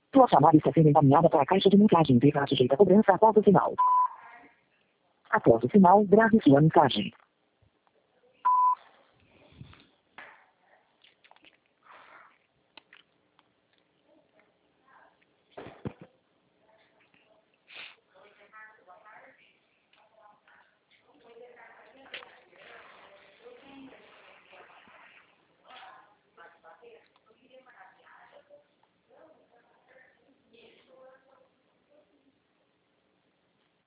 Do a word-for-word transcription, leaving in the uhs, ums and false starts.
Sua chamada está sendo encaminhada para a caixa de mensagem. Ficará sujeita a cobrança após o sinal. Após o sinal, grave sua mensagem.